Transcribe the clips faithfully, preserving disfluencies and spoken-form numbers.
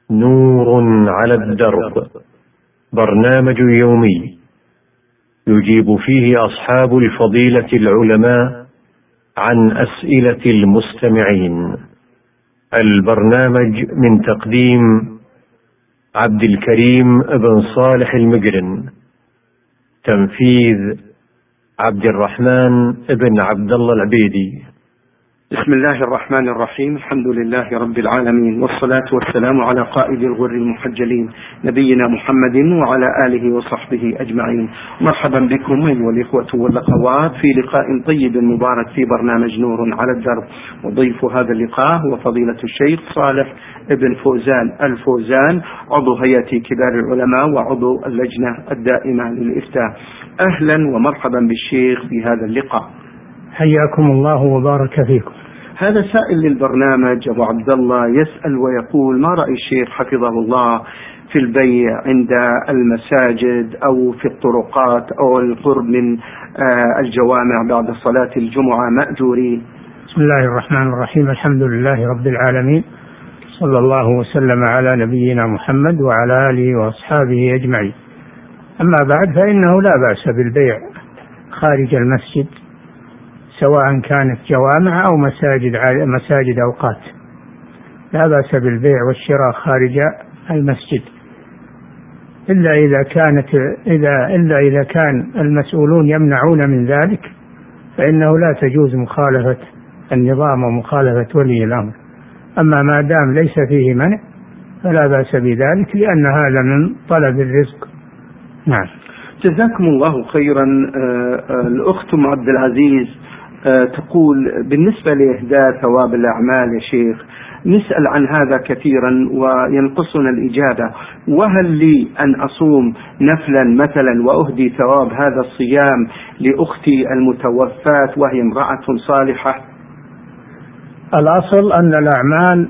نور على الدرب، برنامج يومي يجيب فيه أصحاب الفضيلة العلماء عن أسئلة المستمعين. البرنامج من تقديم عبد الكريم بن صالح المقرن، تنفيذ عبد الرحمن بن عبد الله العبيدي. بسم الله الرحمن الرحيم. الحمد لله رب العالمين، والصلاة والسلام على قائد الغر المحجلين نبينا محمد وعلى آله وصحبه أجمعين. مرحبا بكم أيها الإخوة والأخوات في لقاء طيب مبارك في برنامج نور على الدرب. وضيف هذا اللقاء هو فضيلة الشيخ صالح ابن فوزان الفوزان، عضو هيئة كبار العلماء وعضو اللجنة الدائمة للإفتاء. أهلا ومرحبا بالشيخ في هذا اللقاء. حياكم الله وبارك فيكم. هذا سائل للبرنامج أبو عبد الله يسأل ويقول: ما رأي الشيخ حفظه الله في البيع عند المساجد أو في الطرقات أو القرب من الجوامع بعد صلاة الجمعة مأجورين؟ بسم الله الرحمن الرحيم. الحمد لله رب العالمين، صلى الله وسلم على نبينا محمد وعلى آله وأصحابه أجمعين. أما بعد، فإنه لا بأس بالبيع خارج المسجد، سواء كانت جوامع أو مساجد مساجد أوقات، لا بأس بالبيع والشراء خارج المسجد، إلا إذا كانت إذا إلا إذا كان المسؤولون يمنعون من ذلك، فإنه لا تجوز مخالفة النظام ومخالفة ولي الأمر. أما ما دام ليس فيه منع فلا بأس بذلك، لأن هذا من طلب الرزق. نعم. جزاكم الله خيرا. الأخت أم عبد العزيز تقول: بالنسبة لإهداء ثواب الأعمال يا شيخ، نسأل عن هذا كثيرا وينقصنا الإجابة، وهل لي أن أصوم نفلا مثلا وأهدي ثواب هذا الصيام لأختي المتوفاة وهي امرأة صالحة؟ الأصل أن الأعمال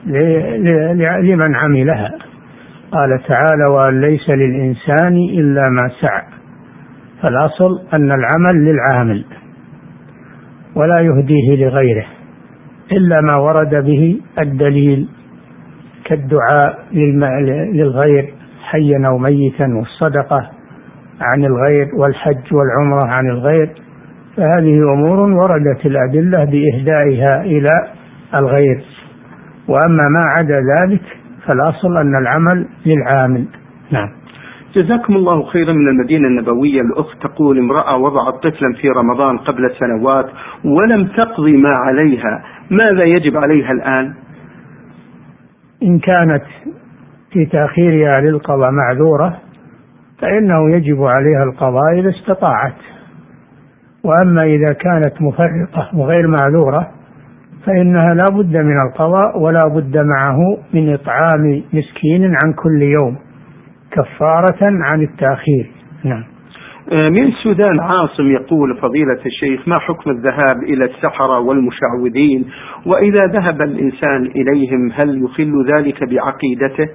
لمن عملها، قال تعالى: وأن ليس للإنسان إلا ما سعى. فالأصل أن العمل للعامل ولا يهديه لغيره إلا ما ورد به الدليل، كالدعاء للغير حيا أو ميتا، والصدقة عن الغير، والحج والعمرة عن الغير. فهذه أمور وردت الأدلة بإهدائها إلى الغير. وأما ما عدا ذلك فالأصل أن العمل للعامل. نعم. جزاكم الله خيرا. من المدينة النبوية الأخت تقول: امرأة وضعت طفلا في رمضان قبل سنوات ولم تقضي ما عليها، ماذا يجب عليها الآن؟ إن كانت في تأخيرها للقضاء معذورة فإنه يجب عليها القضاء إذا استطاعت. وأما إذا كانت مفرطة وغير معذورة فإنها لا بد من القضاء، ولا بد معه من إطعام مسكين عن كل يوم كفارة عن التأخير. نعم. من السودان عاصم يقول: فضيلة الشيخ، ما حكم الذهاب إلى السحرة والمشعوذين؟ وإذا ذهب الإنسان إليهم هل يخل ذلك بعقيدته؟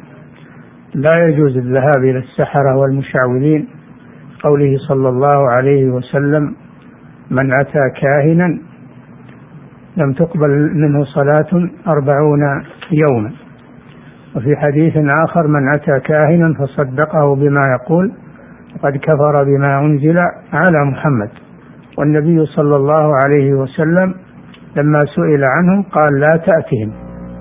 لا يجوز الذهاب إلى السحرة والمشعوذين، قوله صلى الله عليه وسلم: من أتى كاهنا لم تقبل منه صلاة أربعون يوما. وفي حديث آخر: من أتى كاهنا فصدقه بما يقول فقد كفر بما أنزل على محمد. والنبي صلى الله عليه وسلم لما سئل عنهم قال: لا تأتهم.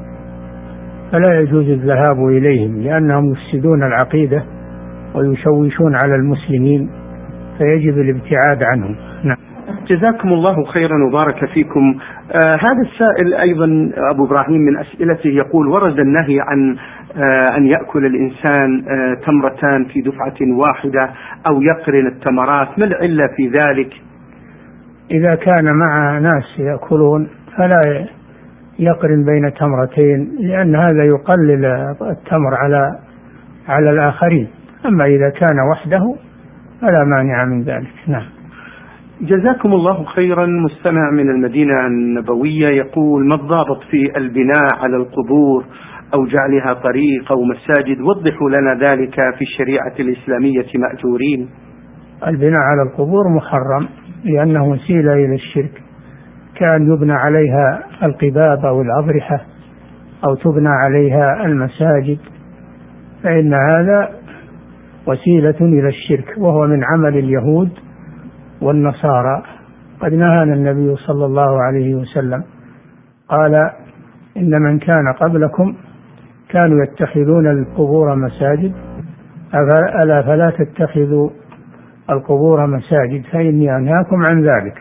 فلا يجوز الذهاب إليهم، لأنهم يفسدون العقيدة ويشوشون على المسلمين، فيجب الابتعاد عنهم. نعم. جزاكم الله خيرا وبارك فيكم. آه هذا السائل أيضا أبو إبراهيم من أسئلته يقول: ورد النهي عن آه أن يأكل الإنسان آه تمرتان في دفعة واحدة أو يقرن التمرات، ما العلة في ذلك؟ إذا كان مع ناس يأكلون فلا يقرن بين تمرتين، لأن هذا يقلل التمر على على الآخرين. أما إذا كان وحده فلا مانع من ذلك. نعم. جزاكم الله خيرا. مستمع من المدينة النبوية يقول: ما الضابط في البناء على القبور أو جعلها طريق أو مساجد؟ وضحوا لنا ذلك في الشريعة الإسلامية مأجورين. البناء على القبور محرم، لأنه وسيلة إلى الشرك، كان يبنى عليها القباب أو الأضرحة أو تبنى عليها المساجد، فإن هذا وسيلة إلى الشرك، وهو من عمل اليهود والنصارى. قد نهانا النبي صلى الله عليه وسلم قال: إن من كان قبلكم كانوا يتخذون القبور مساجد، ألا فلا تتخذوا القبور مساجد فإني أنهاكم عن ذلك.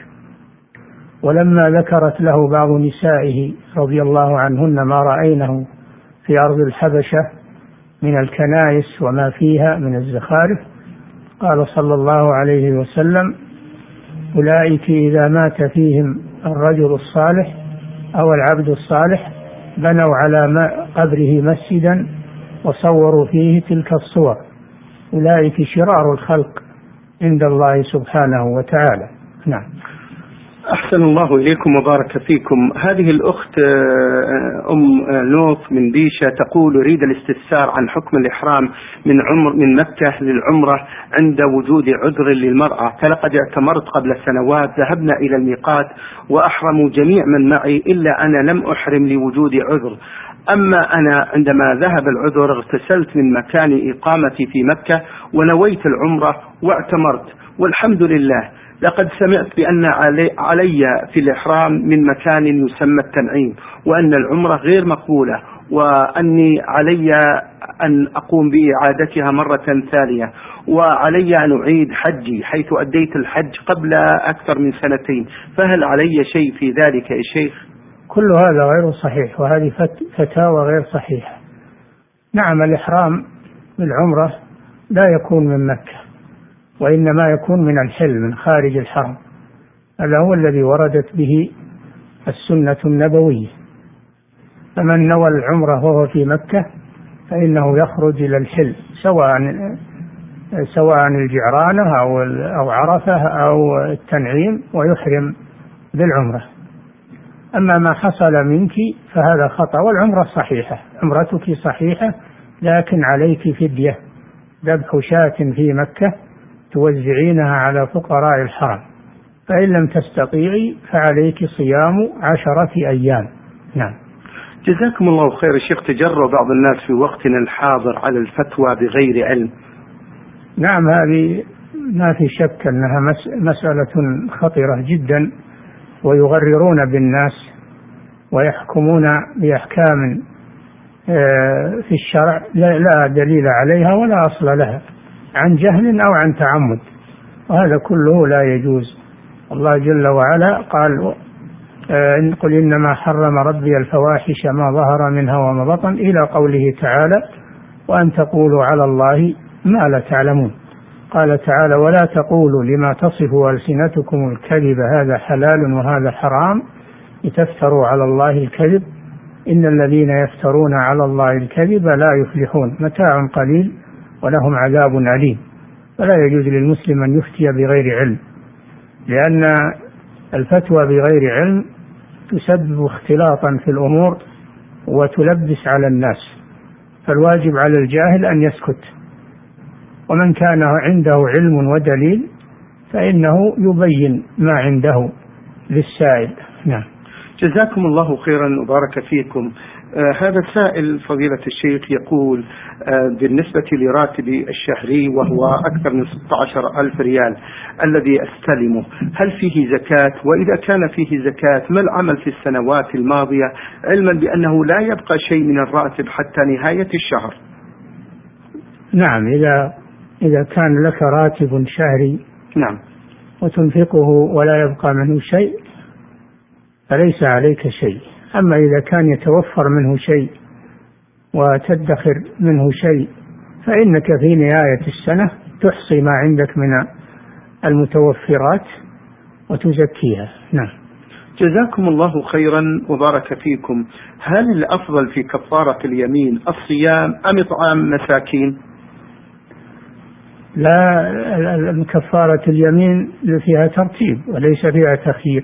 ولما ذكرت له بعض نسائه رضي الله عنهن ما رأينه في أرض الحبشة من الكنائس وما فيها من الزخارف، قال صلى الله عليه وسلم: أولئك إذا مات فيهم الرجل الصالح أو العبد الصالح بنوا على قبره مسجدا وصوروا فيه تلك الصور، أولئك شرار الخلق عند الله سبحانه وتعالى. نعم. أحسن الله إليكم وبارك فيكم. هذه الأخت أم نوف من بيشة تقول: أريد الاستفسار عن حكم الإحرام من عمر من مكة للعمرة عند وجود عذر للمرأة، فلقد اعتمرت قبل سنوات، ذهبنا إلى الميقات وأحرموا جميع من معي إلا أنا لم أحرم لوجود عذر. أما أنا عندما ذهب العذر اغتسلت من مكان إقامتي في مكة ونويت العمرة واعتمرت، والحمد لله. لقد سمعت بأن علي, علي في الإحرام من مكان يسمى التنعيم، وأن العمرة غير مقبولة، وأني علي أن أقوم بإعادتها مرة ثانية، وعلي أن أعيد حجي حيث أديت الحج قبل أكثر من سنتين، فهل علي شيء في ذلك يا شيخ؟ كل هذا غير صحيح، وهذه فتاوى غير صحيحة. نعم، الإحرام بالعمرة لا يكون من مكة، وإنما يكون من الحل من خارج الحرم، هذا هو الذي وردت به السنة النبوية. فمن نوى العمرة وهو في مكة فإنه يخرج إلى الحل، سواء سواء الجعرانة أو أو عرفة أو التنعيم، ويحرم بالعمرة. أما ما حصل منك فهذا خطأ، والعمرة صحيحة، عمرتك صحيحة، لكن عليك فدية، ذبح شاة في مكة توزعينها على فقراء الحرم، فإن لم تستطيعي فعليك صيام عشرة أيام. نعم. جزاكم الله خير. الشيخ، تجرأ بعض الناس في وقتنا الحاضر على الفتوى بغير علم. نعم، هذه ما في شك أنها مسألة خطيرة جدا، ويغررون بالناس ويحكمون بأحكام في الشرع لا دليل عليها ولا أصل لها، عن جهل أو عن تعمد، وهذا كله لا يجوز. الله جل وعلا قال: قل إنما حرم ربي الفواحش ما ظهر منها وما بطن، إلى قوله تعالى: وأن تقولوا على الله ما لا تعلمون. قال تعالى: ولا تقولوا لما تصف ألسنتكم الكذب هذا حلال وهذا حرام لتفتروا على الله الكذب إن الذين يفترون على الله الكذب لا يفلحون، متاع قليل ولهم عذاب أليم. فلا يجوز للمسلم أن يفتي بغير علم، لأن الفتوى بغير علم تسبب اختلاطا في الأمور وتلبس على الناس، فالواجب على الجاهل أن يسكت، ومن كان عنده علم ودليل فإنه يبين ما عنده للسائل. نعم. جزاكم الله خيرا وبارك فيكم. آه هذا السائل فضيلة الشيخ يقول: آه بالنسبة لراتبي الشهري وهو أكثر من ستة عشر ألف ريال الذي أستلمه، هل فيه زكاة؟ وإذا كان فيه زكاة ما العمل في السنوات الماضية، علما بأنه لا يبقى شيء من الراتب حتى نهاية الشهر؟ نعم، إذا إذا كان لك راتب شهري نعم وتنفقه ولا يبقى منه شيء فليس عليك شيء. أما إذا كان يتوفر منه شيء وتدخر منه شيء فإنك في نهاية السنة تحصي ما عندك من المتوفرات وتزكيها. نعم. جزاكم الله خيرا وبارك فيكم. هل الأفضل في كفارة اليمين الصيام أم إطعام مساكين؟ لا، كفارة اليمين فيها ترتيب وليس فيها تخيير.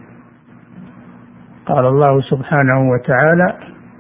قال الله سبحانه وتعالى: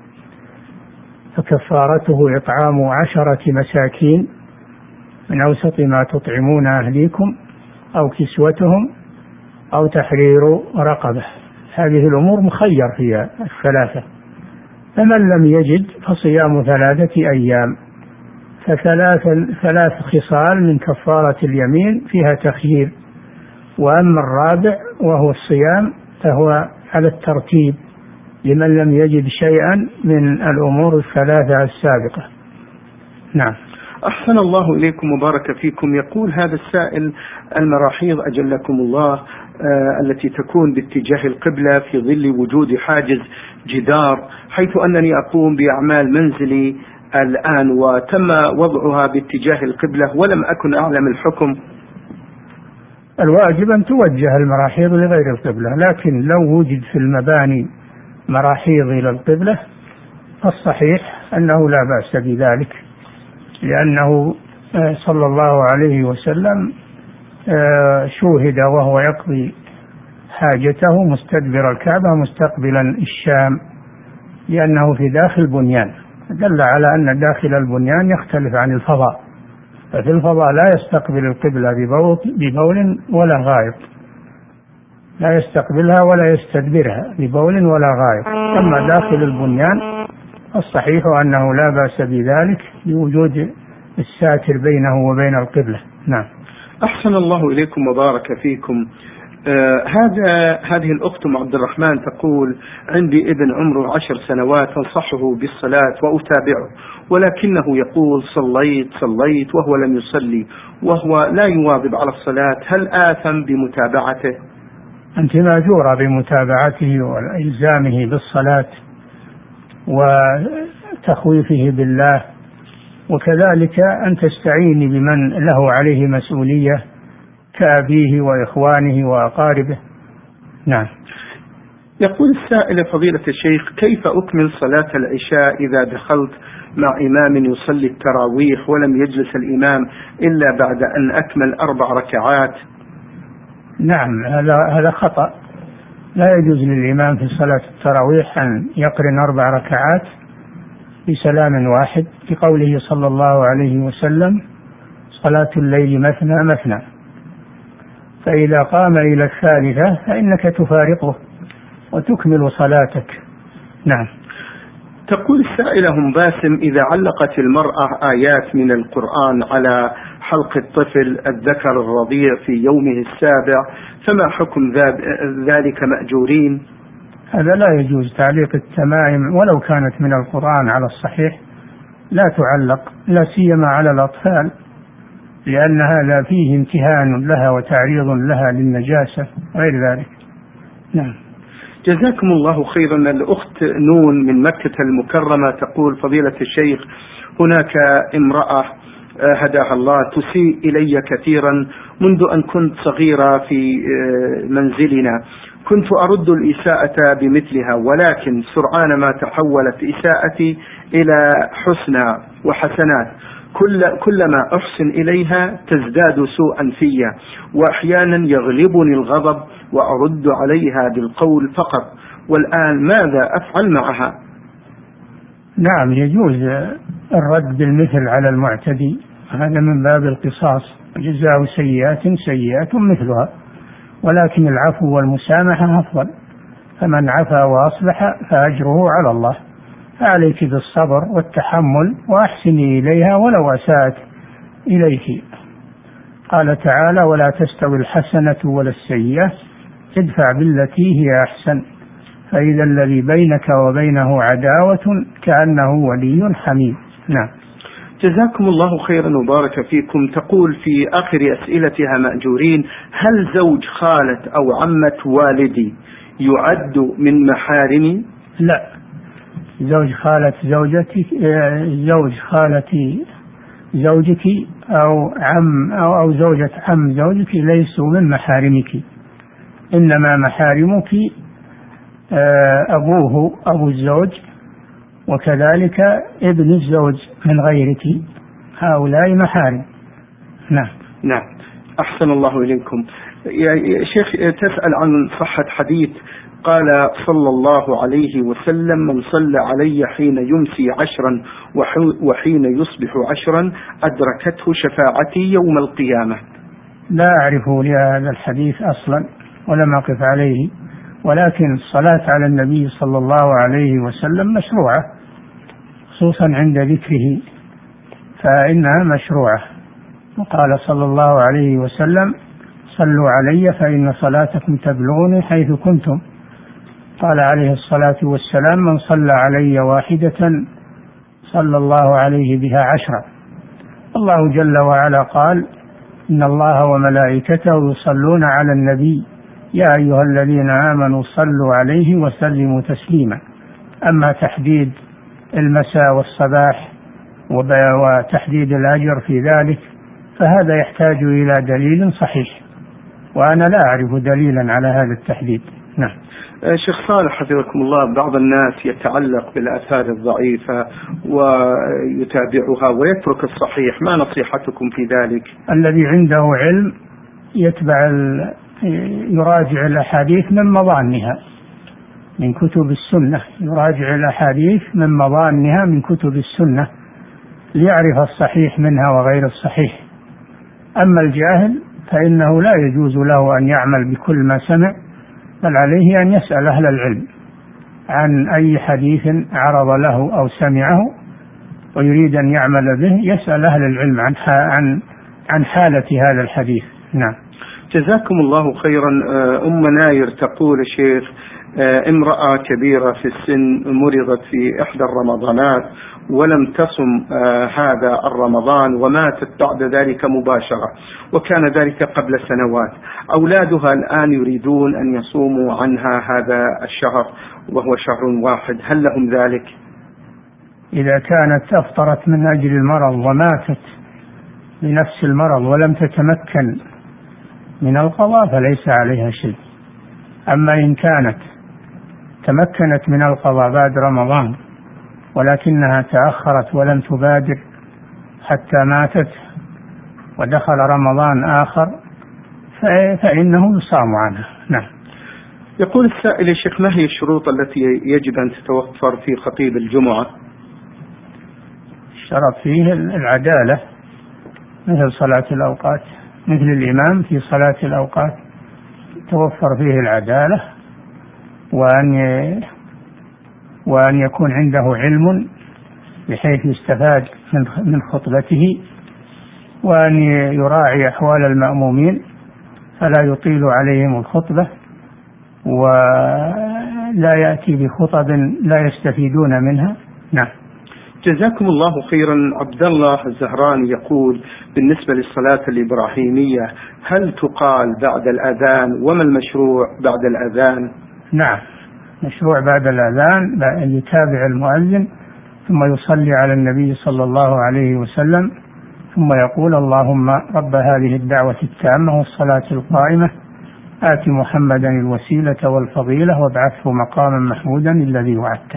فكفارته إطعام عشرة مساكين من أوسط ما تطعمون أهليكم أو كسوتهم أو تحرير رقبة. هذه الأمور مخير فيها الثلاثة، فمن لم يجد فصيام ثلاثة أيام. فثلاث ثلاث خصال من كفارة اليمين فيها تخيير، وأما الرابع وهو الصيام فهو على الترتيب لمن لم يجد شيئا من الأمور الثلاثة السابقة. نعم. أحسن الله إليكم وبارك فيكم. يقول هذا السائل: المراحيض أجلكم الله آه التي تكون باتجاه القبلة في ظل وجود حاجز جدار، حيث أنني أقوم بأعمال منزلي الآن وتم وضعها باتجاه القبلة ولم أكن أعلم الحكم. الواجب أن توجه المراحيض لغير القبلة، لكن لو وجد في المباني مراحيض إلى القبلة فالصحيح أنه لا بأس بذلك، لأنه صلى الله عليه وسلم شوهد وهو يقضي حاجته مستدبر الكعبة مستقبلا الشام، لأنه في داخل بنيان، دل على أن داخل البنيان يختلف عن الفضاء، ففي الفضاء لا يستقبل القبلة ببول ولا غائط، لا يستقبلها ولا يستدبرها ببول ولا غائط. أما داخل البنيان الصحيح أنه لا بأس بذلك لوجود الساتر بينه وبين القبلة. نعم. أحسن الله إليكم وبارك فيكم. آه هذا هذه الأخت أم عبد الرحمن تقول: عندي ابن عمره عشر سنوات أنصحه بالصلاة وأتابعه، ولكنه يقول صليت صليت وهو لم يصلي وهو لا يواظب على الصلاة، هل آثم بمتابعته؟ أنت مأجورة بمتابعته وإلزامه بالصلاة وتخويفه بالله، وكذلك أن تستعيني بمن له عليه مسؤولية كأبيه وإخوانه وأقاربه. نعم. يقول السائل: فضيلة الشيخ، كيف أكمل صلاة العشاء إذا دخلت مع إمام يصلي التراويح ولم يجلس الإمام إلا بعد أن أكمل أربع ركعات؟ نعم، هذا هذا خطأ. لا يجوز للإمام في صلاة التراويح أن يقرن أربع ركعات بسلام واحد، لقوله صلى الله عليه وسلم: صلاة الليل مثنى مثنى، فإذا قام إلى الثالثة فإنك تفارقه وتكمل صلاتك. نعم. تقول السائلة هم باسم: إذا علقت المرأة آيات من القرآن على حلق الطفل الذكر الرضيع في يومه السابع فما حكم ذلك؟ مأجورين؟ هذا لا يجوز، تعليق التمائم ولو كانت من القرآن على الصحيح لا تعلق، لا سيما على الأطفال، لأن هذا فيه امتهان لها وتعريض لها للنجاسة غير ذلك. نعم. جزاكم الله خيرا. الأخت نون من مكة المكرمة تقول: فضيلة الشيخ، هناك امرأة هداها الله تسيء إلي كثيرا منذ أن كنت صغيرة في منزلنا، كنت أرد الإساءة بمثلها، ولكن سرعان ما تحولت إساءتي إلى حسنى وحسنات، كل كلما أحسن إليها تزداد سوءا فيا، وأحيانا يغلبني الغضب وأرد عليها بالقول فقط، والآن ماذا أفعل معها؟ نعم، يجوز الرد بالمثل على المعتدي، هذا من باب القصاص، جزاء سيئات سيئات مثلها، ولكن العفو والمسامحة أفضل، فمن عفا وأصلح فأجره على الله، فعليك بالصبر والتحمل وأحسني إليها ولو أساءت إليك. قال تعالى: ولا تستوي الحسنة ولا السيئة ادفع بالتي هي أحسن فإذا الذي بينك وبينه عداوة كأنه ولي حميم. نعم. جزاكم الله خيرا وبارك فيكم. تقول في آخر أسئلتها مأجورين: هل زوج خالة أو عمة والدي يعد من محارمي؟ لا، زوج خالة زوجتك زوج خالة زوجك أو عم أو, أو زوجة عم زوجك ليسوا من محارمك، إنما محارمك أبوه أبو الزوج، وكذلك ابن الزوج من غيرك، هؤلاء محارم. نعم. نعم. أحسن الله إليكم. يا شيخ، تسأل عن صحة حديث قال صلى الله عليه وسلم: من صلى علي حين يمسي عشرا وحين يصبح عشرا أدركته شفاعتي يوم القيامة. لا أعرف لهذا الحديث أصلا ولم أقف عليه، ولكن الصلاة على النبي صلى الله عليه وسلم مشروعة، خصوصا عند ذكره فإنها مشروعة. وقال صلى الله عليه وسلم: صلوا علي فإن صلاتكم تبلغني حيث كنتم. قال عليه الصلاة والسلام: من صلى علي واحدة صلى الله عليه بها عشرا. الله جل وعلا قال: إن الله وملائكته يصلون على النبي يا أيها الذين آمنوا صلوا عليه وسلموا تسليما. أما تحديد المساء والصباح وتحديد الأجر في ذلك فهذا يحتاج إلى دليل صحيح، وأنا لا أعرف دليلا على هذا التحديد. نعم. شيخ صالح حفظكم الله، بعض الناس يتعلق بالآثار الضعيفة ويتابعها ويترك الصحيح، ما نصيحتكم في ذلك؟ الذي عنده علم يتبع ال... يراجع الأحاديث من مظانها من كتب السنة، يراجع الأحاديث من مظانها من كتب السنة ليعرف الصحيح منها وغير الصحيح. أما الجاهل فإنه لا يجوز له أن يعمل بكل ما سمع، بل عليه أن يسأل أهل العلم عن أي حديث عرض له أو سمعه ويريد أن يعمل به، يسأل أهل العلم عن عن عن حالة هذا الحديث. نعم. جزاكم الله خيرا. أم ناير تقول: شيخ، امرأة كبيرة في السن مرضت في إحدى الرمضانات ولم تصم هذا الرمضان وماتت بعد ذلك مباشرة، وكان ذلك قبل سنوات. أولادها الآن يريدون أن يصوموا عنها هذا الشهر وهو شهر واحد، هل لهم ذلك؟ إذا كانت أفطرت من أجل المرض وماتت بنفس المرض ولم تتمكن من القضاء فليس عليها شيء. أما إن كانت تمكنت من القضاء بعد رمضان ولكنها تأخرت ولم تبادر حتى ماتت ودخل رمضان آخر فإنه يصام عنها. نعم. يقول السائل: يا شيخ، ما هي الشروط التي يجب أن تتوفر في خطيب الجمعة؟ الشرط فيه العدالة مثل صلاة الأوقات، مثل الإمام في صلاة الأوقات توفر فيه العدالة، وأن وأن يكون عنده علم بحيث يستفاد من خطبته، وأن يراعي أحوال المأمومين فلا يطيل عليهم الخطبة، ولا يأتي بخطب لا يستفيدون منها. نعم. جزاكم الله خيرا. عبد الله الزهراني يقول: بالنسبة للصلاة الإبراهيمية هل تقال بعد الأذان، وما المشروع بعد الأذان؟ نعم، مشروع بعد الأذان أن يتابع المؤذن ثم يصلي على النبي صلى الله عليه وسلم ثم يقول: اللهم رب هذه الدعوة التامة والصلاة القائمة آت محمدا الوسيلة والفضيلة وابعثه مقاما محمودا الذي وعدته.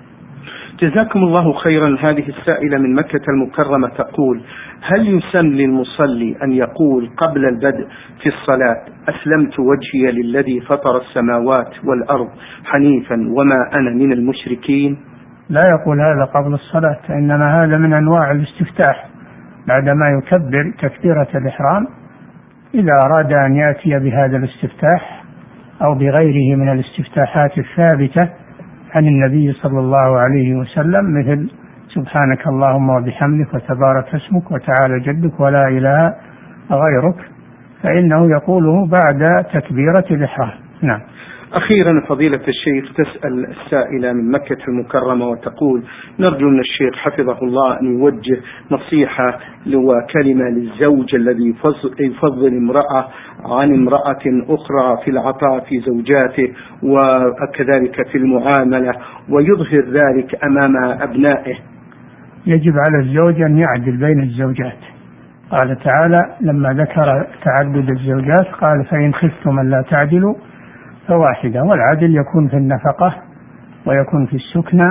جزاكم الله خيرا. هذه السائلة من مكة المكرمة تقول: هل يسن للمصلي أن يقول قبل البدء في الصلاة: أسلمت وجهي للذي فطر السماوات والأرض حنيفا وما أنا من المشركين؟ لا يقول هذا قبل الصلاة، إنما هذا من أنواع الاستفتاح بعدما يكبر تكبيرة الإحرام. إذا أراد أن يأتي بهذا الاستفتاح أو بغيره من الاستفتاحات الثابتة عن النبي صلى الله عليه وسلم مثل سبحانك اللهم وبحمدك وتبارك اسمك وتعالى جدك ولا إله غيرك، فإنه يقوله بعد تكبيرة الإحرام. نعم. أخيرا فضيلة الشيخ، تسأل السائلة من مكة المكرمة وتقول: نرجو من الشيخ حفظه الله أن يوجه نصيحة وكلمة للزوج الذي يفضل امرأة عن امرأة أخرى في العطاء في زوجاته وكذلك في المعاملة ويظهر ذلك أمام أبنائه. يجب على الزوج أن يعدل بين الزوجات. قال تعالى لما ذكر تعدد الزوجات قال: فإن خفتم أن لا تعدلوا فواحدة. والعدل يكون في النفقة ويكون في السكنى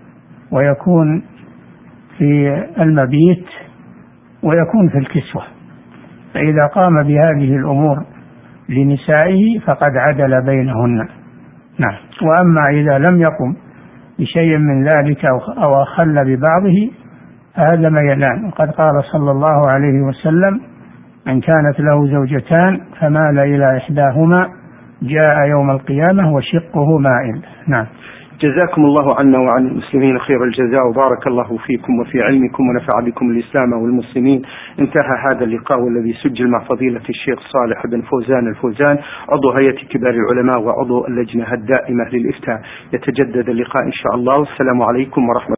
ويكون في المبيت ويكون في الكسوة. فإذا قام بهذه الأمور لنسائه فقد عدل بينهن. نعم. وأما إذا لم يقم بشيء من ذلك أو أخل ببعضه فهذا ميلان. وقد قال صلى الله عليه وسلم: من كانت له زوجتان فمال إلى إحداهما جاء يوم القيامة وشقه مائل. نعم. جزاكم الله عنا وعن المسلمين خير الجزاء، وبارك الله فيكم وفي علمكم ونفع بكم الإسلام والمسلمين. انتهى هذا اللقاء الذي سجل مع فضيلة الشيخ صالح بن فوزان الفوزان عضو هيئة كبار العلماء وعضو اللجنة الدائمة للإفتاء. يتجدد اللقاء إن شاء الله، والسلام عليكم ورحمة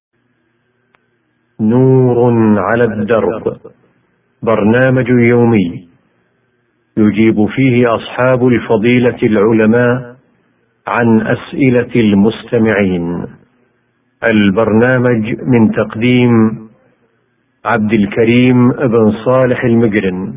الله. نور على الدرب، برنامج يومي يجيب فيه أصحاب الفضيلة العلماء عن أسئلة المستمعين. البرنامج من تقديم عبد الكريم بن صالح المقرن،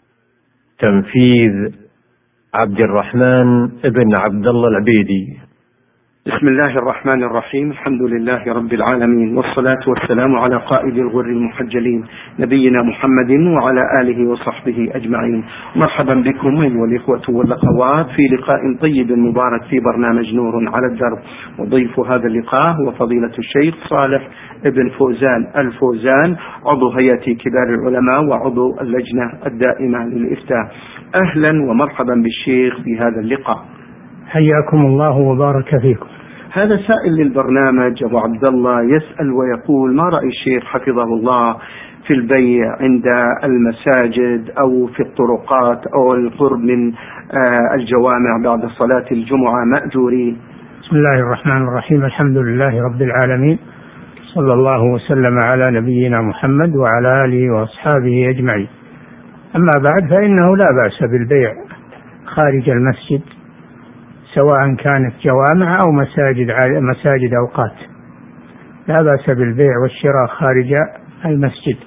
تنفيذ عبد الرحمن بن عبد الله العبيدي. بسم الله الرحمن الرحيم، الحمد لله رب العالمين، والصلاة والسلام على قائد الغر المحجلين نبينا محمد وعلى آله وصحبه أجمعين. مرحبا بكم أيها الإخوة والأخوات في لقاء طيب مبارك في برنامج نور على الدرب. وضيف هذا اللقاء هو فضيلة الشيخ صالح بن فوزان الفوزان عضو هيئة كبار العلماء وعضو اللجنة الدائمة للإفتاء. أهلا ومرحبا بالشيخ في هذا اللقاء. حياكم الله وبارك فيكم. هذا سائل للبرنامج أبو عبد الله يسأل ويقول: ما رأي الشيخ حفظه الله في البيع عند المساجد أو في الطرقات أو القرب من الجوامع بعد صلاة الجمعة مأجورين؟ بسم الله الرحمن الرحيم، الحمد لله رب العالمين، صلى الله وسلم على نبينا محمد وعلى آله وأصحابه أجمعين. أما بعد، فإنه لا بأس بالبيع خارج المسجد، سواء كانت جوامع أو مساجد مساجد أوقات، لا بأس بالبيع والشراء خارج المسجد،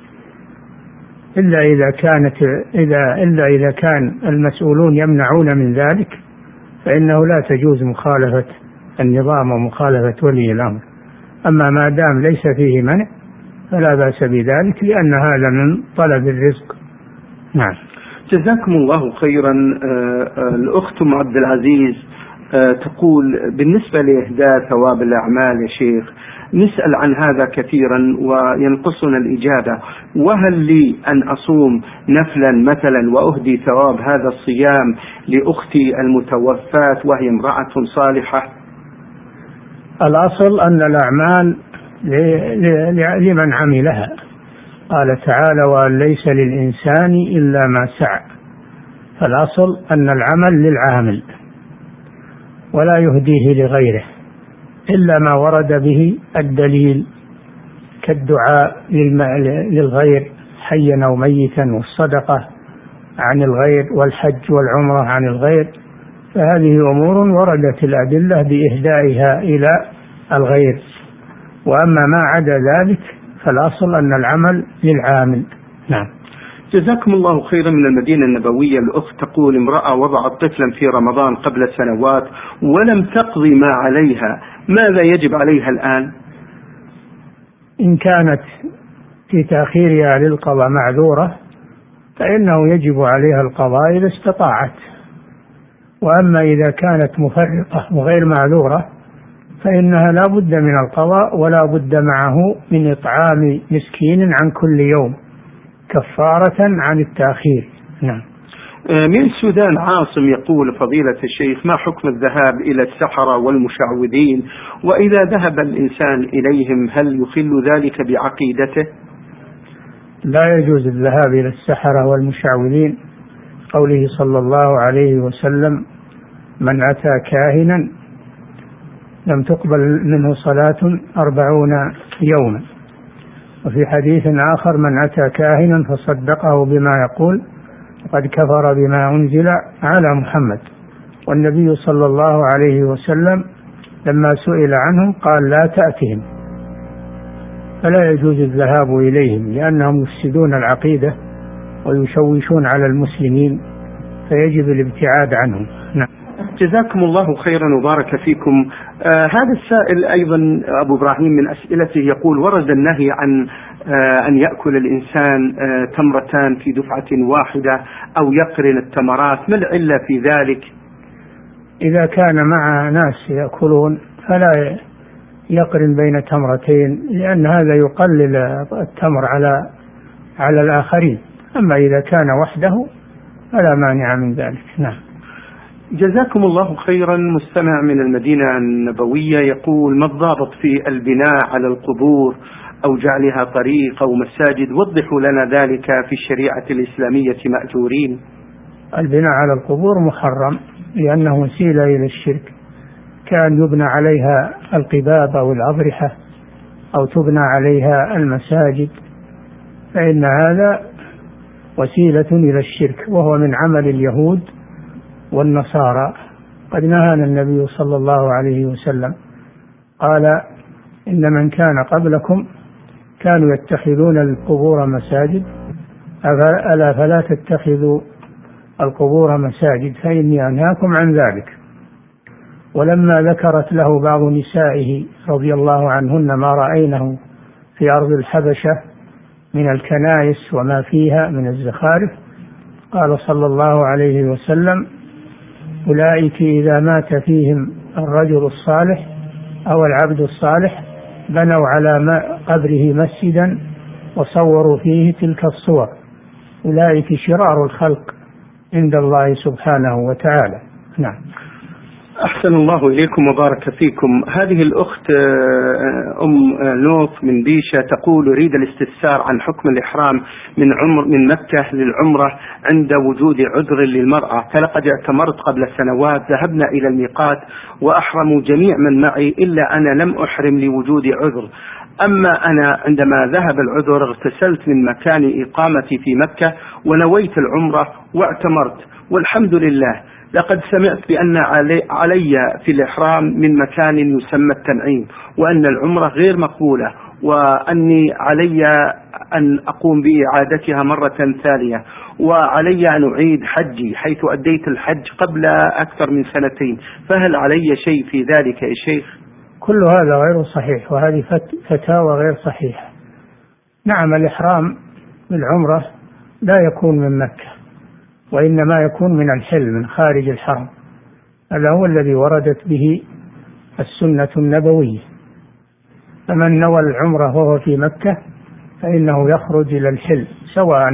إلا إذا كانت إذا إلا إذا كان المسؤولون يمنعون من ذلك، فإنه لا تجوز مخالفة النظام ومخالفة ولي الأمر. أما ما دام ليس فيه منع فلا بأس بذلك، لأن هذا من طلب الرزق. نعم. جزاكم الله خيرا. الأخت أم عبد العزيز تقول: بالنسبة لإهداء ثواب الأعمال يا شيخ، نسأل عن هذا كثيرا وينقصنا الإجابة، وهل لي أن أصوم نفلا مثلا وأهدي ثواب هذا الصيام لأختي المتوفاة وهي امرأة صالحة؟ الأصل أن الأعمال لمن عملها، قال تعالى: وأن ليس للإنسان إلا ما سعى. فالأصل أن العمل للعامل ولا يهديه لغيره إلا ما ورد به الدليل، كالدعاء للغير حيا أو ميتا، والصدقة عن الغير، والحج والعمرة عن الغير، فهذه أمور وردت الأدلة بإهدائها إلى الغير. وأما ما عدا ذلك فالأصل أن العمل للعامل. نعم. جزاكم الله خيرا. من المدينة النبوية الأخت تقول: امرأة وضعت طفلا في رمضان قبل سنوات ولم تقضي ما عليها، ماذا يجب عليها الآن؟ إن كانت في تأخيرها للقضاء معذورة فإنه يجب عليها القضاء إذا استطاعت. وأما إذا كانت مفرطة وغير معذورة فإنها لا بد من القضاء، ولا بد معه من إطعام مسكين عن كل يوم كفارة عن التأخير. نعم. من السودان عاصم يقول: فضيلة الشيخ، ما حكم الذهاب إلى السحرة والمشعوذين؟ وإذا ذهب الإنسان إليهم هل يخل ذلك بعقيدته؟ لا يجوز الذهاب إلى السحرة والمشعوذين، قوله صلى الله عليه وسلم: من أتى كاهنا لم تقبل منه صلاة أربعون يوما. وفي حديث آخر: من أتى كاهنا فصدقه بما يقول فقد كفر بما أنزل على محمد. والنبي صلى الله عليه وسلم لما سئل عنهم قال: لا تأتهم. فلا يجوز الذهاب إليهم، لأنهم يفسدون العقيدة ويشوشون على المسلمين، فيجب الابتعاد عنهم. نعم. جزاكم الله خيرا وبارك فيكم. آه هذا السائل أيضا أبو إبراهيم من أسئلته يقول: ورد النهي عن آه أن يأكل الإنسان آه تمرتان في دفعة واحدة أو يقرن التمرات، ما العلة في ذلك؟ إذا كان مع ناس يأكلون فلا يقرن بين تمرتين، لأن هذا يقلل التمر على على الآخرين. أما إذا كان وحده فلا مانع من ذلك. نعم. جزاكم الله خيرا. مستمع من المدينة النبوية يقول: ما الضابط في البناء على القبور أو جعلها طريق أو مساجد؟ وضحوا لنا ذلك في الشريعة الإسلامية مأجورين. البناء على القبور محرم لأنه وسيلة إلى الشرك، كان يبنى عليها القباب أو الأضرحة أو تبنى عليها المساجد، فإن هذا وسيلة إلى الشرك، وهو من عمل اليهود والنصارى. قد نهانا النبي صلى الله عليه وسلم، قال: إن من كان قبلكم كانوا يتخذون القبور مساجد، ألا فلا تتخذوا القبور مساجد فإني أنهاكم عن ذلك. ولما ذكرت له بعض نسائه رضي الله عنهن ما رأينه في أرض الحبشة من الكنائس وما فيها من الزخارف، قال صلى الله عليه وسلم: أولئك إذا مات فيهم الرجل الصالح أو العبد الصالح بنوا على قبره مسجدا وصوروا فيه تلك الصور، أولئك شرار الخلق عند الله سبحانه وتعالى. نعم. أحسن الله إليكم وبارك فيكم. هذه الأخت أم نوف من بيشة تقول: أريد الاستفسار عن حكم الإحرام من عمر من مكة للعمرة عند وجود عذر للمرأة، فلقد اعتمرت قبل سنوات، ذهبنا إلى الميقات وأحرموا جميع من معي إلا أنا لم أحرم لوجود عذر. أما أنا عندما ذهب العذر اغتسلت من مكان إقامتي في مكة ونويت العمرة واعتمرت، والحمد لله. لقد سمعت بأن علي, علي في الإحرام من مكان يسمى التنعيم، وأن العمرة غير مقبولة، وأني علي أن أقوم بإعادتها مرة ثانية، وعلي أن أعيد حجي حيث أديت الحج قبل أكثر من سنتين، فهل علي شيء في ذلك يا شيخ؟ كل هذا غير صحيح، وهذه فتاوى غير صحيحة. نعم، الإحرام بالعمرة لا يكون من مكة، وإنما يكون من الحل من خارج الحرم، هذا هو الذي وردت به السنة النبوية. فمن نوى العمرة وهو في مكة فإنه يخرج إلى الحل، سواء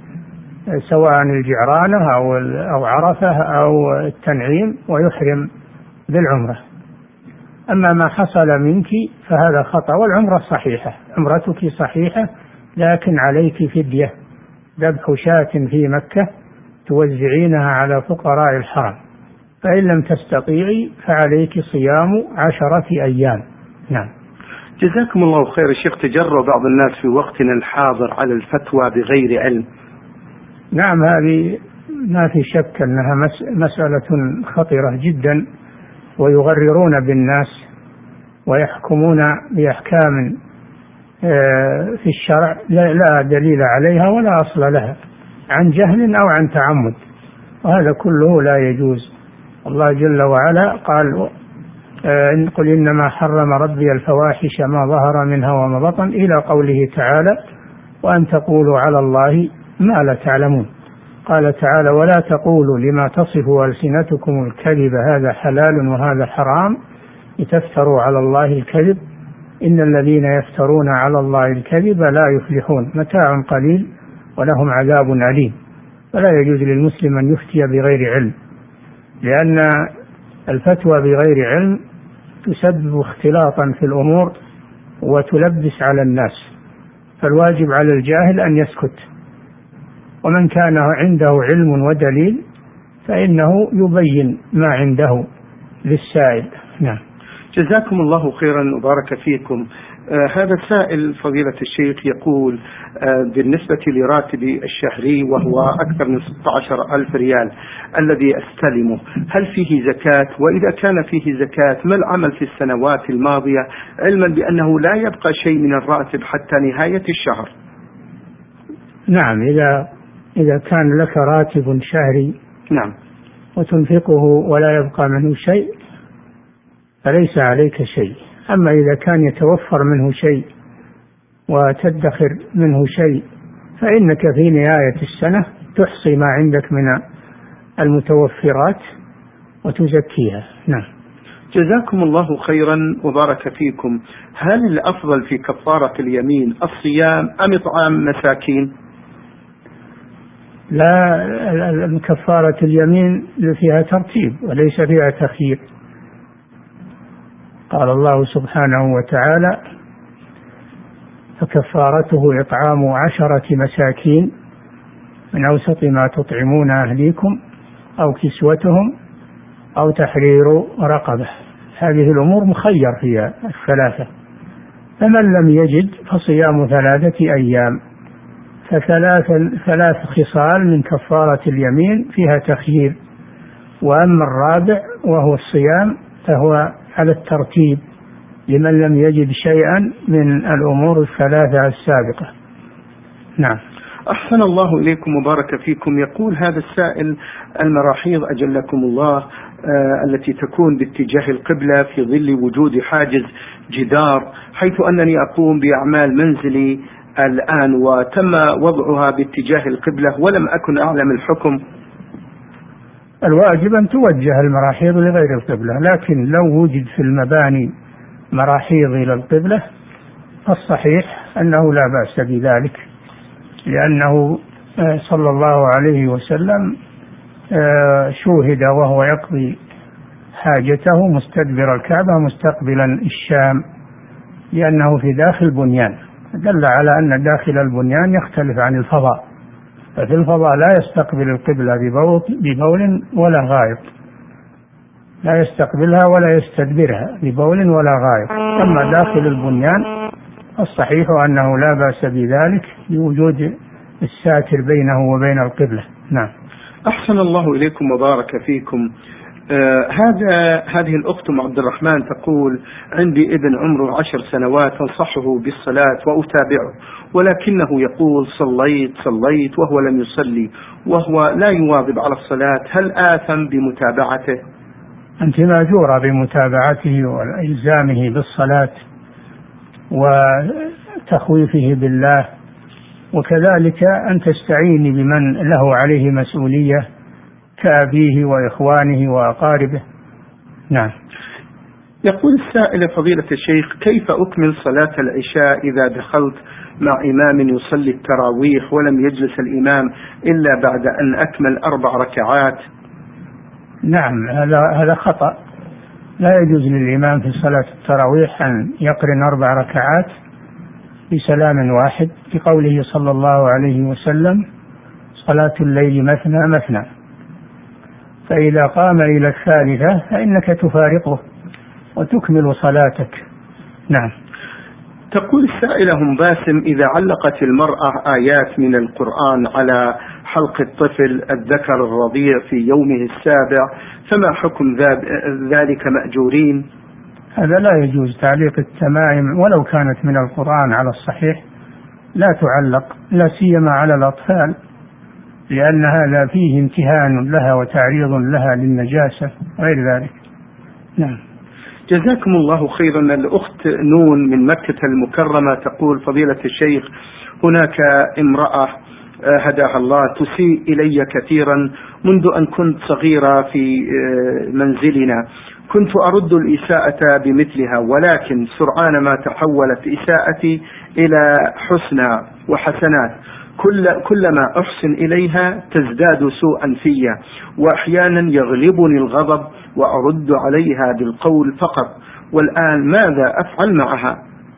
سواء الجعرانة أو أو عرفة أو التنعيم، ويحرم بالعمرة. أما ما حصل منك فهذا خطأ، والعمرة صحيحة، عمرتك صحيحة، لكن عليك فدية، ذبح شاة في مكة توزعينها على فقراء الحرم، فإن لم تستطيعي فعليك صيام عشرة أيام. نعم. جزاكم الله خير. الشيخ، تجرأ بعض الناس في وقتنا الحاضر على الفتوى بغير علم. نعم، هذه ما في شك أنها مسألة خطيرة جدا، ويغررون بالناس ويحكمون بأحكام في الشرع لا دليل عليها ولا أصل لها، عن جهل أو عن تعمد، وهذا كله لا يجوز. الله جل وعلا قال: قل إنما حرم ربي الفواحش ما ظهر منها وما بطن، إلى قوله تعالى: وأن تقولوا على الله ما لا تعلمون. قال تعالى: ولا تقولوا لما تصف ألسنتكم الكذب هذا حلال وهذا حرام لتفتروا على الله الكذب إن الذين يفترون على الله الكذب لا يفلحون، متاع قليل ولهم عذاب أليم. فلا يجوز للمسلم أن يفتي بغير علم، لأن الفتوى بغير علم تسبب اختلاطا في الأمور وتلبس على الناس، فالواجب على الجاهل أن يسكت، ومن كان عنده علم ودليل فإنه يبين ما عنده للسائل. نعم. جزاكم الله خيرا وبارك فيكم. آه هذا سائل فضيلة الشيخ يقول: آه بالنسبة لراتبي الشهري وهو أكثر من ستة عشر ألف ريال الذي أستلمه، هل فيه زكاة؟ وإذا كان فيه زكاة ما العمل في السنوات الماضية، علما بأنه لا يبقى شيء من الراتب حتى نهاية الشهر؟ نعم، إذا إذا كان لك راتب شهري نعم وتنفقه ولا يبقى منه شيء فليس عليك شيء. أما إذا كان يتوفر منه شيء وتدخر منه شيء فإنك في نهاية السنة تحصي ما عندك من المتوفرات وتزكيها. نعم. جزاكم الله خيرا وبارك فيكم. هل الأفضل في كفارة اليمين الصيام أم إطعام مساكين؟ لا، كفارة اليمين فيها ترتيب وليس فيها تخيير. قال الله سبحانه وتعالى: فكفارته إطعام عشرة مساكين من أوسط ما تطعمون أهليكم أو كسوتهم أو تحرير رقبة. هذه الأمور مخير فيها الثلاثة. فمن لم يجد فصيام ثلاثة أيام. فثلاث ثلاث خصال من كفارة اليمين فيها تخيير. وأما الرابع وهو الصيام فهو على الترتيب لمن لم يجد شيئا من الأمور الثلاثة السابقة. نعم. أحسن الله إليكم وبارك فيكم. يقول هذا السائل: المراحيض أجلكم الله آه التي تكون باتجاه القبلة في ظل وجود حاجز جدار، حيث أنني أقوم بأعمال منزلي الآن وتم وضعها باتجاه القبلة ولم أكن أعلم الحكم. الواجب أن توجه المراحيض لغير القبلة، لكن لو وجد في المباني مراحيض إلى القبلة فالصحيح أنه لا بأس بذلك، لأنه صلى الله عليه وسلم شوهد وهو يقضي حاجته مستدبر الكعبة مستقبلا الشام، لأنه في داخل بنيان، دل على أن داخل البنيان يختلف عن الفضاء. ففي الفضاء لا يستقبل القبلة ببول ولا غائط، لا يستقبلها ولا يستدبرها ببول ولا غائط. أما داخل البنيان الصحيح أنه لا بأس بذلك لوجود الساتر بينه وبين القبلة. نعم. أحسن الله إليكم وبارك فيكم. آه هذا هذه الأخت أم عبد الرحمن تقول: عندي ابن عمره عشر سنوات أنصحه بالصلاة وأتابعه، ولكنه يقول صليت صليت وهو لم يصلي وهو لا يواظب على الصلاة، هل آثم بمتابعته؟ أنت مأجورة بمتابعته وإلزامه بالصلاة وتخويفه بالله، وكذلك أن تستعيني بمن له عليه مسؤولية كأبيه وإخوانه وأقاربه. نعم. يقول السائل: فضيلة الشيخ، كيف أكمل صلاة العشاء إذا دخلت مع إمام يصلي التراويح ولم يجلس الإمام إلا بعد أن أكمل أربع ركعات؟ نعم، هذا هذا خطأ. لا يجوز للإمام في صلاة التراويح أن يقرن أربع ركعات بسلام واحد، لقوله صلى الله عليه وسلم: صلاة الليل مثنى مثنى، فإذا قام إلى الثالثة فإنك تفارقه وتكمل صلاتك. نعم. تقول السائلة هم باسم: إذا علقت المرأة آيات من القرآن على حلق الطفل الذكر الرضيع في يومه السابع فما حكم ذلك؟ مأجورين؟ هذا لا يجوز. تعليق التمائم ولو كانت من القرآن على الصحيح لا تعلق، لا سيما على الأطفال، لأن هذا فيه امتهان لها وتعريض لها للنجاسة غير ذلك. نعم. جزاكم الله خيرا. الأخت نون من مكة المكرمة تقول: فضيلة الشيخ، هناك امرأة هداها الله تسيء إلي كثيرا منذ أن كنت صغيرة في منزلنا، كنت أرد الإساءة بمثلها، ولكن سرعان ما تحولت إساءتي إلى حسنى وحسنات، كل كلما أحسن إليها تزداد سوءا فيا، وأحيانا يغلبني الغضب وأرد عليها بالقول فقط، والآن ماذا أفعل معها؟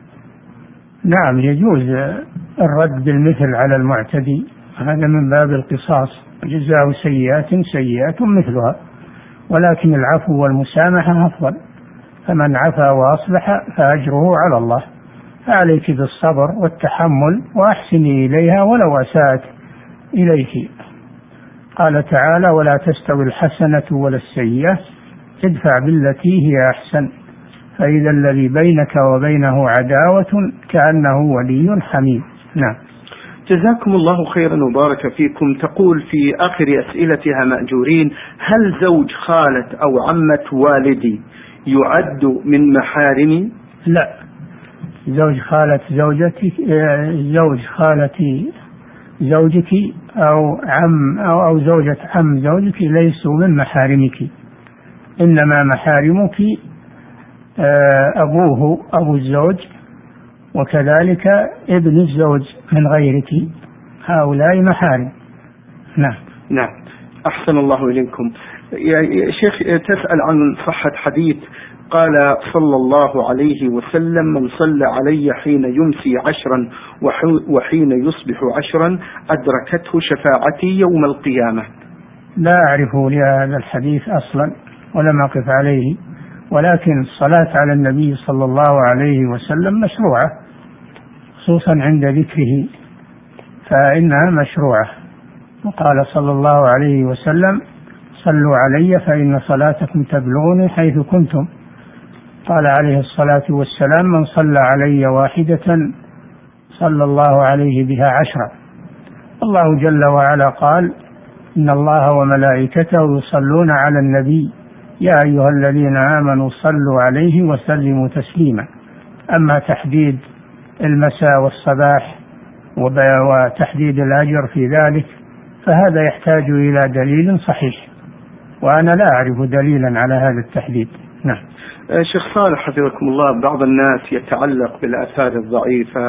نعم، يجوز الرد بالمثل على المعتدي، هذا من باب القصاص، جزاء سيئات سيئات مثلها، ولكن العفو والمسامحة أفضل، فمن عفا وأصلح فأجره على الله، فعليك بالصبر والتحمل وأحسني إليها ولو أساءت إليك. قال تعالى: ولا تستوي الحسنة ولا السيئة ادفع بالتي هي أحسن فإذا الذي بينك وبينه عداوة كأنه ولي حميم. نعم. جزاكم الله خيرا وبارك فيكم. تقول في آخر أسئلتها مأجورين: هل زوج خالة أو عمة والدي يعد من محارمي؟ لا، زوج خالة زوجتك زوج خالة زوجك أو عم أو, أو زوجة عم زوجك ليسوا من محارمك، إنما محارمك أبوه أبو الزوج، وكذلك ابن الزوج من غيرك، هؤلاء محارم. نعم. نعم، أحسن الله إليكم. يا شيخ، تسأل عن صحة حديث قال صلى الله عليه وسلم: من صلى علي حين يمسي عشرا وحين يصبح عشرا أدركته شفاعتي يوم القيامة. لا أعرف لهذا الحديث أصلا ولم أقف عليه، ولكن الصلاة على النبي صلى الله عليه وسلم مشروعة، خصوصا عند ذكره فإنها مشروعة. وقال صلى الله عليه وسلم: صلوا علي فإن صلاتكم تبلغني حيث كنتم. قال عليه الصلاة والسلام: من صلى علي واحدة صلى الله عليه بها عشرا. الله جل وعلا قال: إن الله وملائكته يصلون على النبي يا أيها الذين آمنوا صلوا عليه وسلموا تسليما. أما تحديد المساء والصباح وتحديد الأجر في ذلك فهذا يحتاج إلى دليل صحيح، وأنا لا أعرف دليلا على هذا التحديد. نعم. شيخ صالح حفظكم الله، بعض الناس يتعلق بالآثار الضعيفة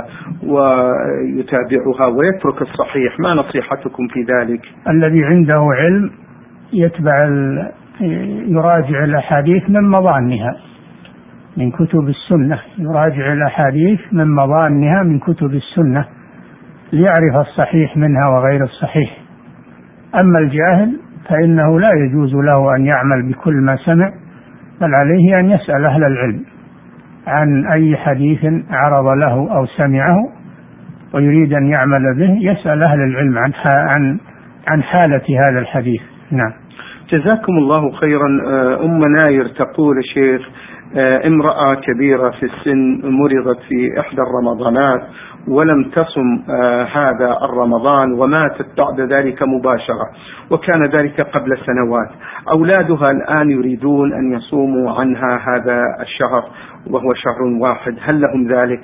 ويتابعها ويترك الصحيح، ما نصيحتكم في ذلك؟ الذي عنده علم يتبع ال... يراجع الأحاديث من مظانها من كتب السنة، يراجع الأحاديث من مظانها من كتب السنة ليعرف الصحيح منها وغير الصحيح. أما الجاهل فإنه لا يجوز له أن يعمل بكل ما سمع، بل عليه أن يسأل أهل العلم عن أي حديث عرض له أو سمعه ويريد أن يعمل به، يسأل أهل العلم عن عن عن حالة هذا الحديث. نعم. جزاكم الله خيرا. أم ناير تقول: شيخ، امرأة كبيرة في السن مرضت في إحدى الرمضانات ولم تصم هذا الرمضان وماتت بعد ذلك مباشرة، وكان ذلك قبل سنوات. أولادها الآن يريدون أن يصوموا عنها هذا الشهر وهو شهر واحد، هل لهم ذلك؟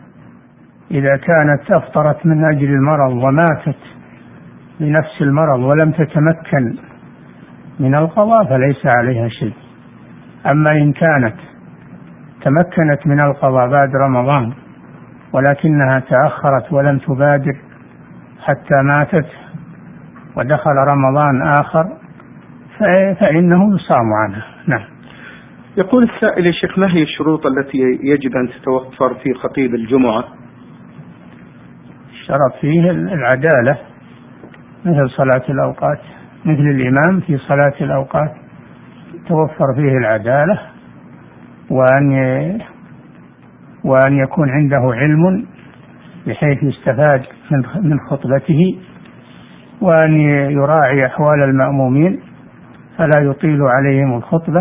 إذا كانت أفطرت من أجل المرض وماتت بنفس المرض ولم تتمكن من القضاء فليس عليها شيء. أما إن كانت تمكنت من القضاء بعد رمضان ولكنها تأخرت ولم تبادر حتى ماتت ودخل رمضان آخر فإنه يصام عنها. نعم. يقول السائل: يا شيخ، ما هي الشروط التي يجب أن تتوفر في خطيب الجمعة؟ شرط فيه العدالة مثل صلاة الأوقات، مثل الإمام في صلاة الأوقات توفر فيه العدالة، وأن وأن يكون عنده علم بحيث يستفاد من خطبته، وأن يراعي أحوال المأمومين فلا يطيل عليهم الخطبة،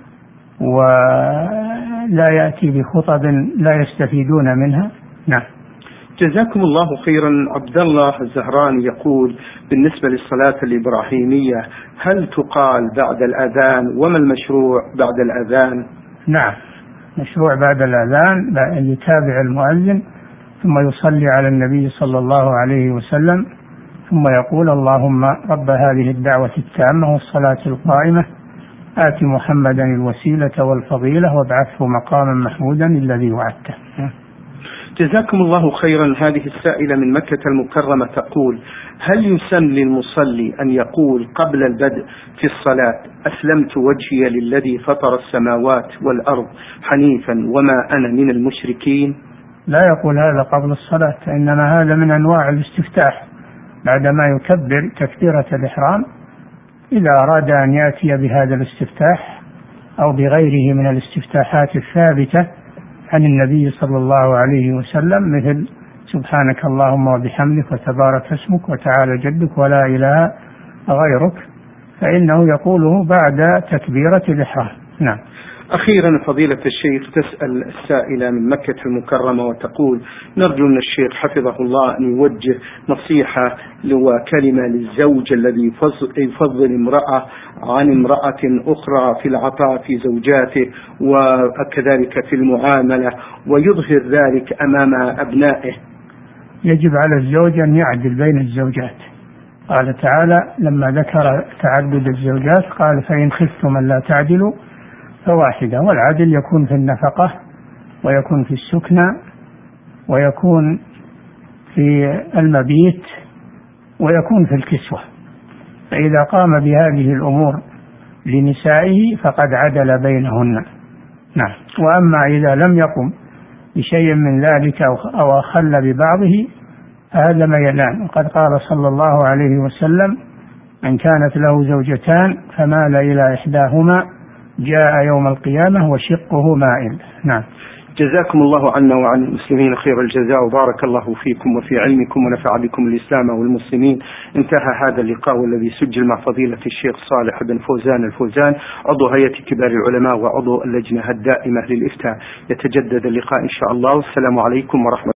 ولا يأتي بخطب لا يستفيدون منها. نعم. جزاكم الله خيرا. عبد الله الزهراني يقول: بالنسبة للصلاة الإبراهيمية هل تقال بعد الأذان، وما المشروع بعد الأذان؟ نعم، مشروع بعد الأذان أن يتابع المؤذن ثم يصلي على النبي صلى الله عليه وسلم ثم يقول: اللهم رب هذه الدعوة التامة والصلاة القائمة آت محمدا الوسيلة والفضيلة وابعثه مقاما محمودا الذي وعدته. جزاكم الله خيرا. هذه السائلة من مكة المكرمة تقول: هل يسن للمصلي أن يقول قبل البدء في الصلاة: أسلمت وجهي للذي فطر السماوات والأرض حنيفا وما أنا من المشركين؟ لا يقول هذا قبل الصلاة، إنما هذا من أنواع الاستفتاح بعدما يكبر تكبيرة الإحرام. إذا أراد أن يأتي بهذا الاستفتاح أو بغيره من الاستفتاحات الثابتة عن النبي صلى الله عليه وسلم مثل سبحانك اللهم وبحمدك وتبارك اسمك وتعالى جدك ولا إله غيرك، فإنه يقوله بعد تكبيرة الإحرام. نعم. أخيرا فضيلة الشيخ، تسأل السائلة من مكة المكرمة وتقول: نرجو من الشيخ حفظه الله أن يوجه نصيحة وكلمة للزوج الذي يفضل امرأة عن امرأة أخرى في العطاء في زوجاته وكذلك في المعاملة ويظهر ذلك أمام أبنائه. يجب على الزوج أن يعدل بين الزوجات. قال تعالى لما ذكر تعدد الزوجات قال: فإن خفتم ألا تعدلوا فواحدة. والعدل يكون في النفقة ويكون في السكنى ويكون في المبيت ويكون في الكسوة. فإذا قام بهذه الأمور لنسائه فقد عدل بينهن. نعم. وأما إذا لم يقم بشيء من ذلك أو أخل ببعضه فهذا ميلان. وقد قال صلى الله عليه وسلم: من كانت له زوجتان فمال إلى إحداهما جاء يوم القيامة وشقه مائل. نعم. جزاكم الله عنا وعن المسلمين خير الجزاء، وبارك الله فيكم وفي علمكم ونفع بكم الإسلام والمسلمين. انتهى هذا اللقاء والذي سجل مع فضيلة الشيخ صالح بن فوزان الفوزان عضو هيئة كبار العلماء وعضو اللجنة الدائمة للإفتاء. يتجدد اللقاء إن شاء الله. والسلام عليكم ورحمة الله.